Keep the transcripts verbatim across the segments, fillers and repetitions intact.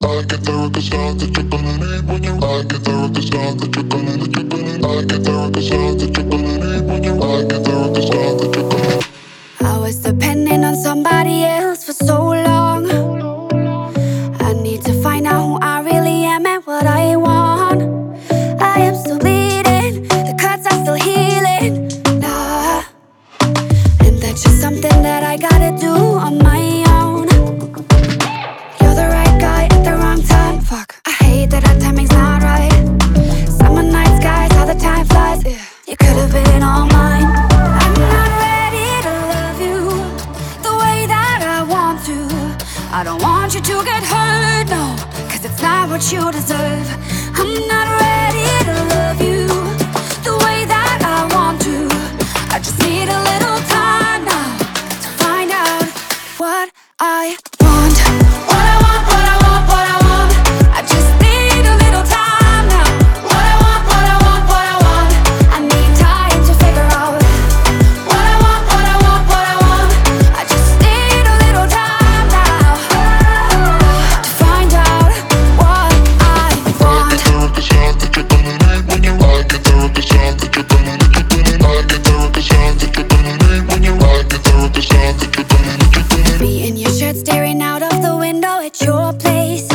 I get the record sound that you're gonna need when you I get the record sound that you're gonna need, you're gonna need. I get the record sound that you're gonna need when you I get the record sound that you're gonna need. I was depending on somebody else for so long. I need to find out who I really am and what I want. I am still bleeding, the cuts are still healing. Nah, and that's just something that I gotta do on my own. You're the right guy at the wrong time. Fuck, I hate that our timing's not right. Summer night skies, how the time flies. Yeah. You could have been all mine. I'm not ready to love you the way that I want to. I don't want you to get hurt, no, cause it's not what you deserve. I'm not ready to love you the way that I want to. I just need a little time now to find out what I want. What I want, what I want, what I want. I just need a little time now. What I want, what I want, what I want. I need time to figure out what I want, what I want, what I want. I just need a little time now to find out what I want. I get the record sound that you're gonna need when you I get the record sound that you're gonna need, you're gonna need. I get the record sound that you're gonna need when you I get the record sound that you're gonna need, you're gonna need. Me in your shirt staring out of the window at your place.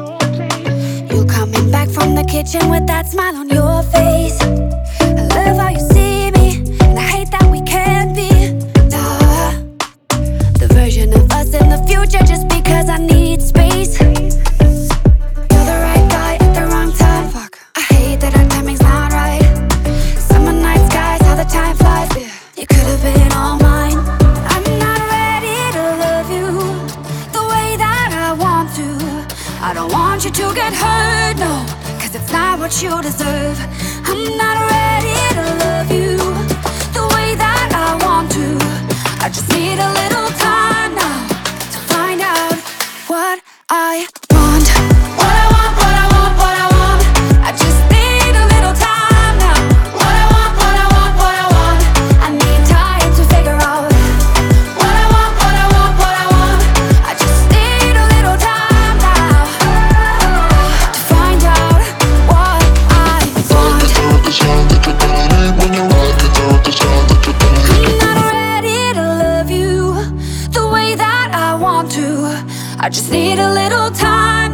You coming back from the kitchen with that smile on your face. I love how you see me, and I hate that we can't be nah, the version of us in the future just because I need space. You're the right guy at the wrong time. Fuck, I hate that our timing's not right. Summer night skies, how the time flies. Yeah. You could have been all mine. I'm not ready to love you the way that I want to. I don't want you to get hurt, no, cause it's not what you deserve. I'm not ready to love you the way that I want to. I just need a little time now to find out what I want. What I want, what I want, what I want. I just need a little time now. What I want, what I want, what I want. I need time to figure out what I want, what I want, what I want. I just need a little time now to find out what I want. I get the record sound that you're gonna need when you I get the record sound that you're gonna need. I'm not ready to love you the way that I want to. I just need a little time